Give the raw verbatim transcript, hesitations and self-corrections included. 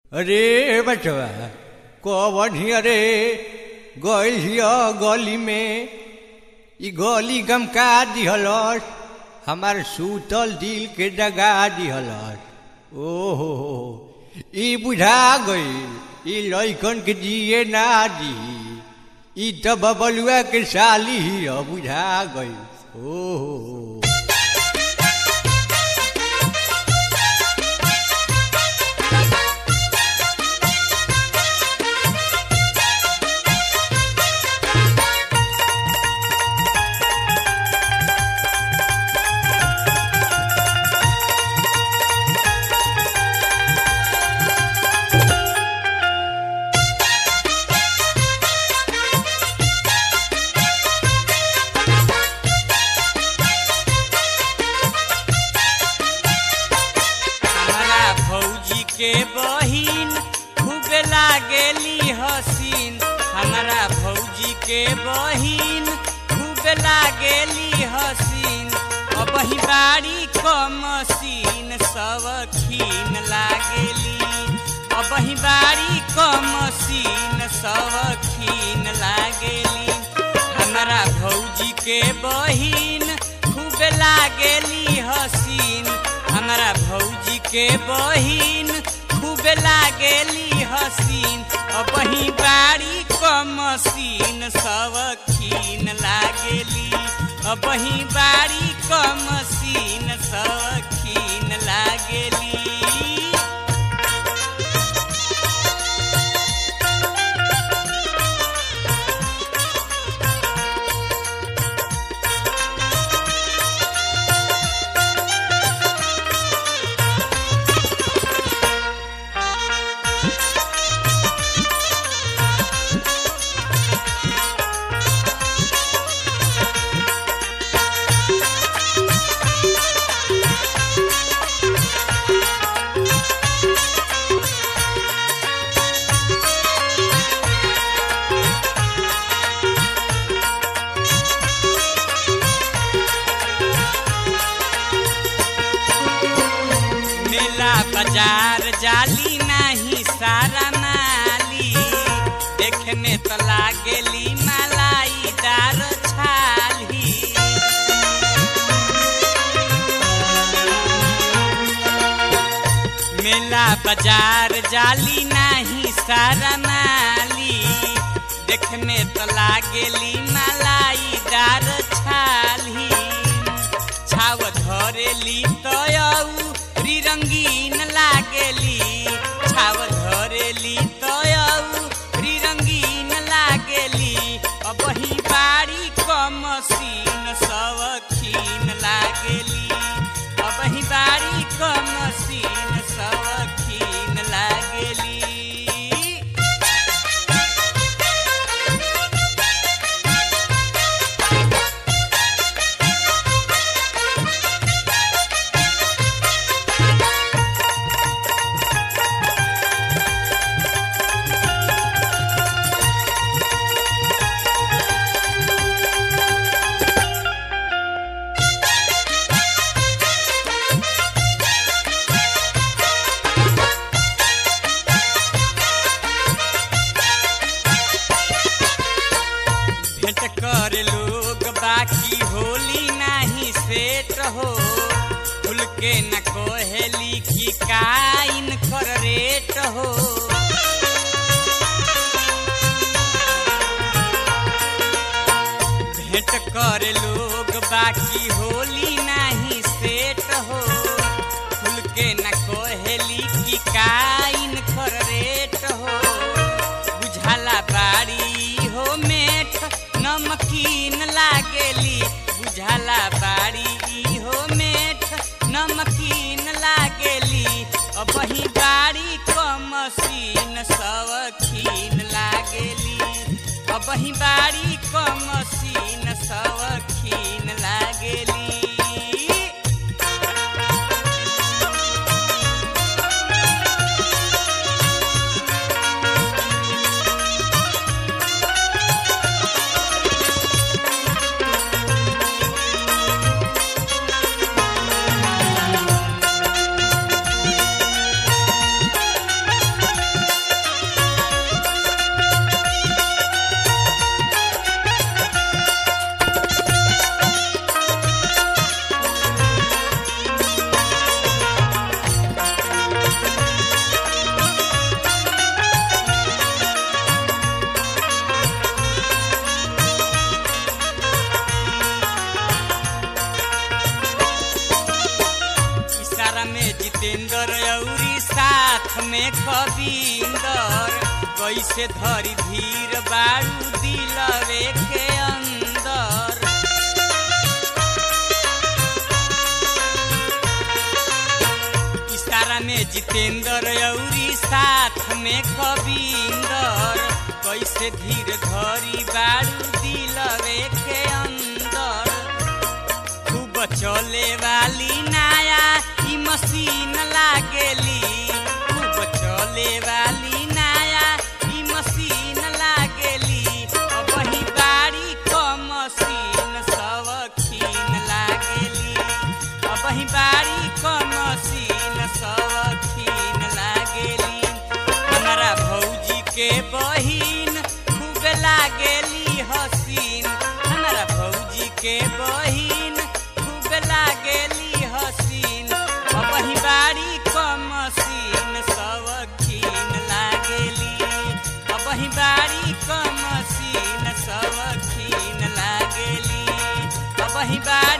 अरे बचवा कौन ही अरे गइल हिया गली में ई गली गमका दिहलस हमार सूतल दिल के जगा दिहलस। ओहो ई बुझा गइल ई लइकन के जिए ना दी ई तो बबलुआ के साली ही बुझा गइल। ओहो के बहिन खूबे लागेली हसीन, हमारा भौजी के बहिन खूबे लागेली हसीन। अब ही बाड़ी क मसीन सवखीन लागेली, अब ही बाड़ी क मसीन सवखीन लागेली। हमारा भौजी के बहिन खूबे लागेली हसीन, हमारा भौजी के बहिन खूबे लागेली हसीन। अब ही बाड़ी क मसीन सवखीन लागेली, अब ही बाड़ी क मसीन सवखीन लागेली। बाजार जाली नाही सारा माली, देखे में तो लागेली मलाई दार छाली। मेला बाजार जाली नाही सारा माली, देखे में तो लागेली मलाई दार छाली। छाव धरेली तो रंगीन लागेली, छाव धरेली तो रंगीन लागेली। अब ही बाड़ी क मसीन सवखीन लागेली, अब ही बाड़ी क मसीन सवखीन लागेली। कर लोग बाकी होली नाही सेट हो, खुल के न कोहेली की काइन कर रेट हो। भेंट कर लोग बाकी होली नाही सेट हो, खुल के न कोहेली की काइन कर रेट हो। बुझाला बाड़ी हो मेठ नमकीन लागेली, बुझाला बाड़ी हो मेठ नमकीन लागेली। अब ही बाड़ी क मसीन सवखीन लागेली, अब ही बाड़ी क मसीन सवखीन लागेली। कबींदर कैसे धरी धीर बारू दिलवे के अंदर। इशारा में जितेंद्र औरी साथ में कबींदर कैसे धीर धरी बारू दिलवे के अंदर। खूब चले वाली नया ई मशीन लागेली, खूब चले वाली नया ई मशीन लागेली। वही बारी क मशीन सवखीन लागेली, वही बारी क मशीन सवखीन लागेली। हमारा भौजी के बहिन खूब लागेली हसीन, हमारा भौजी के बहिन खूब लागेली हसीन। वही बारी क मशीन सवखीन लागेली, वही बारी क मशीन सवखीन लागेली, वही बारी